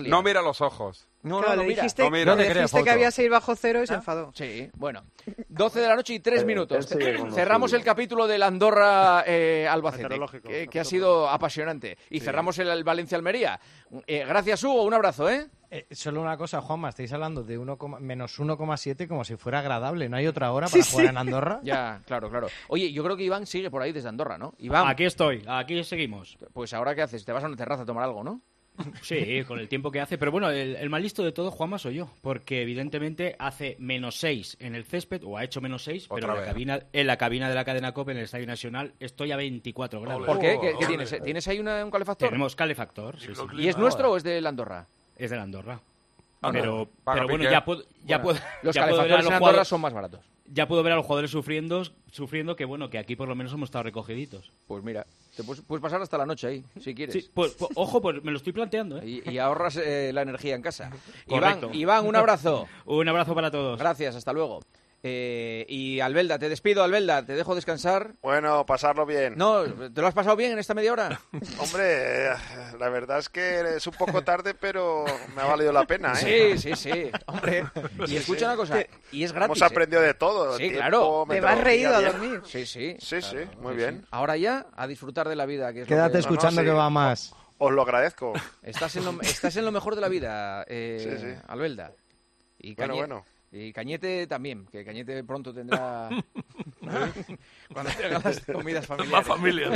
Speaker 20: los ojos.
Speaker 1: No, claro, le dijiste, que había 6 bajo cero y se enfadó.
Speaker 4: Sí, bueno. 12 de la noche y 3 minutos. Cerramos el capítulo del Andorra Albacete, que ha sido apasionante. Y cerramos el Valencia-Almería. Gracias, Hugo. Un abrazo, ¿eh?
Speaker 14: Solo una cosa, Juanma, estáis hablando de menos 1,7 como si fuera agradable. ¿No hay otra hora para jugar en Andorra?
Speaker 4: Ya, claro. Oye, yo creo que Iván sigue por ahí desde Andorra, ¿no? Iván.
Speaker 18: Aquí estoy, aquí seguimos.
Speaker 4: Pues ahora, ¿qué haces? Te vas a una terraza a tomar algo, ¿no?
Speaker 18: Sí, con el tiempo que hace. Pero bueno, el más listo de todo, Juanma, soy yo. Porque evidentemente hace -6 en el césped, o ha hecho -6, pero en la cabina de la cadena COPE, en el Estadio Nacional, estoy a 24 grados.
Speaker 4: ¿Por qué? ¿Qué tienes? ¿Tienes ahí un calefactor?
Speaker 18: Tenemos calefactor, sí.
Speaker 4: ¿Y es nuestro o es de la Andorra?
Speaker 18: Es de la Andorra. Pero bueno, ya puedo...
Speaker 4: Los calefactores en Andorra son más baratos.
Speaker 18: Ya puedo ver a los jugadores sufriendo que aquí por lo menos hemos estado recogiditos.
Speaker 4: Pues mira, te puedes pasar hasta la noche ahí, si quieres.
Speaker 18: Sí, pues me lo estoy planteando, ¿eh?
Speaker 4: Y ahorras la energía en casa.
Speaker 18: Correcto.
Speaker 4: Iván, un abrazo.
Speaker 18: Un abrazo para todos.
Speaker 4: Gracias, hasta luego. Y Albelda, te despido, Albelda, te dejo descansar.
Speaker 13: Bueno, pasarlo bien.
Speaker 4: No, ¿te lo has pasado bien en esta media hora?
Speaker 13: Hombre, la verdad es que es un poco tarde, pero me ha valido la pena, ¿eh?
Speaker 4: Sí, hombre. Y escucha una cosa, y es gratis.
Speaker 13: Hemos aprendido de todo.
Speaker 4: Sí, claro.
Speaker 1: Te vas reído a dormir.
Speaker 4: Sí,
Speaker 13: claro, muy bien.
Speaker 4: Ahora ya, a disfrutar de la vida. Que es
Speaker 14: Quédate escuchando que va más.
Speaker 13: Os lo agradezco.
Speaker 4: Estás en lo mejor de la vida, Albelda. Y
Speaker 13: bueno.
Speaker 4: Y Cañete también, que Cañete pronto tendrá... Cuando te hagan las comidas familiares.
Speaker 8: Más familia.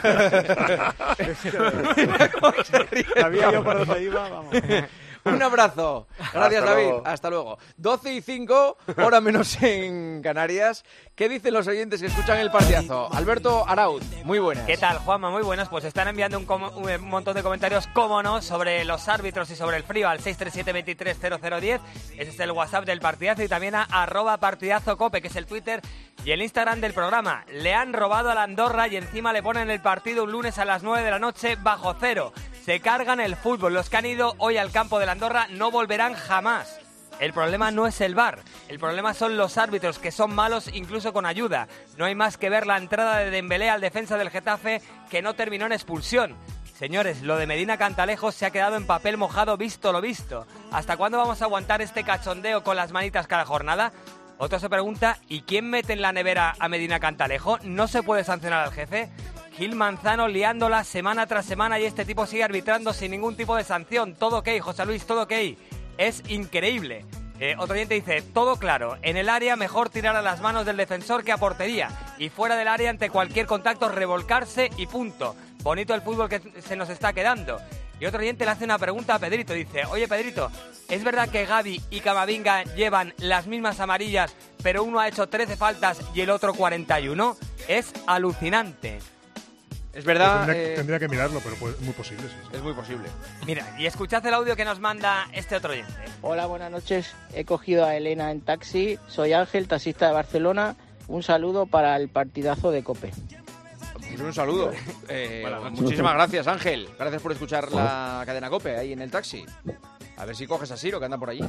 Speaker 4: Mira cómo se ríe.
Speaker 11: Sabía yo por dónde iba, vamos.
Speaker 4: Un abrazo. Gracias, David. Hasta luego. 12:05, hora menos en Canarias. ¿Qué dicen los oyentes que escuchan el partidazo? Alberto Arauz, muy buenas.
Speaker 17: ¿Qué tal, Juanma? Muy buenas. Pues están enviando un montón de comentarios, cómo no, sobre los árbitros y sobre el frío al 637-230010. Ese es el WhatsApp del partidazo y también a @partidazocope, que es el Twitter y el Instagram del programa. Le han robado a la Andorra y encima le ponen el partido un lunes a las 9 de la noche bajo cero. Se cargan el fútbol. Los que han ido hoy al campo de la Andorra no volverán jamás. El problema no es el VAR, el problema son los árbitros, que son malos incluso con ayuda. No hay más que ver la entrada de Dembélé al defensa del Getafe, que no terminó en expulsión. Señores, lo de Medina Cantalejo se ha quedado en papel mojado visto lo visto. ¿Hasta cuándo vamos a aguantar este cachondeo con las manitas cada jornada? Otro se pregunta, ¿y quién mete en la nevera a Medina Cantalejo? ¿No se puede sancionar al jefe? Gil Manzano liándola semana tras semana y este tipo sigue arbitrando sin ningún tipo de sanción. Todo ok, José Luis, todo ok. Es increíble. Otro oyente dice, todo claro, en el área mejor tirar a las manos del defensor que a portería. Y fuera del área, ante cualquier contacto, revolcarse y punto. Bonito el fútbol que se nos está quedando. Y otro oyente le hace una pregunta a Pedrito. Dice, oye Pedrito, ¿es verdad que Gavi y Camavinga llevan las mismas amarillas, pero uno ha hecho 13 faltas y el otro 41? Es alucinante.
Speaker 4: Es verdad.
Speaker 12: Tendría que mirarlo, pero es muy posible. Sí.
Speaker 4: Es muy posible.
Speaker 17: Mira, y escuchad el audio que nos manda este otro oyente.
Speaker 21: Hola, buenas noches. He cogido a Elena en taxi. Soy Ángel, taxista de Barcelona. Un saludo para el partidazo de COPE.
Speaker 4: Pues un saludo. Muchísimas gracias, Ángel. Gracias por escuchar la cadena COPE ahí en el taxi. A ver si coges a Siro, que anda por allí.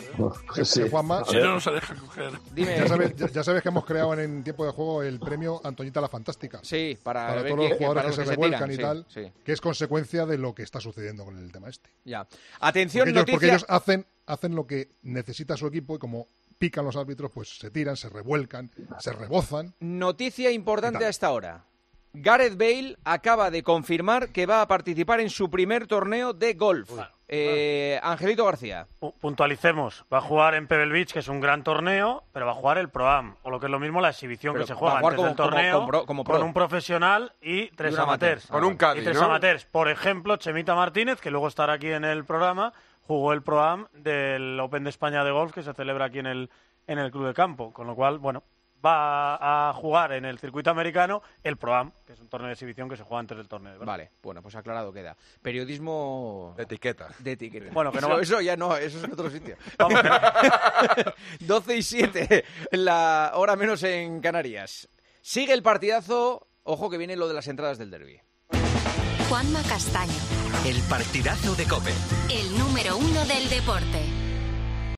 Speaker 12: Sí. Juanma,
Speaker 8: si no se deja coger.
Speaker 4: Dime.
Speaker 12: Ya sabes que hemos creado en tiempo de juego el premio Antoñita la Fantástica.
Speaker 4: Sí, para
Speaker 12: todos los jugadores que se revuelcan y tal, que es consecuencia de lo que está sucediendo con el tema este.
Speaker 4: Ya. Atención,
Speaker 12: porque ellos hacen lo que necesita su equipo y como pican los árbitros, pues se tiran, se revuelcan, se rebozan.
Speaker 4: Noticia importante a esta hora. Gareth Bale acaba de confirmar que va a participar en su primer torneo de golf. Angelito García.
Speaker 22: Puntualicemos. Va a jugar en Pebble Beach, que es un gran torneo, pero va a jugar el Pro-Am, o lo que es lo mismo la exhibición que se juega antes del torneo con un profesional y tres amateurs.
Speaker 20: Con un caddy,
Speaker 22: y tres amateurs. Por ejemplo, Chemita Martínez, que luego estará aquí en el programa, jugó el Pro-Am del Open de España de golf que se celebra aquí en el Club de Campo. Con lo cual, bueno, va a jugar en el circuito americano el Pro-Am, que es un torneo de exhibición que se juega antes del torneo. ¿Verdad?
Speaker 4: Vale, bueno, pues aclarado queda. Periodismo...
Speaker 20: De etiqueta.
Speaker 4: Bueno, que no... Eso ya no, eso es en otro sitio. 12:07, la hora menos en Canarias. Sigue el partidazo, ojo que viene lo de las entradas del derbi.
Speaker 23: Juanma Castaño.
Speaker 2: El partidazo de COPE.
Speaker 23: El número 1 del deporte.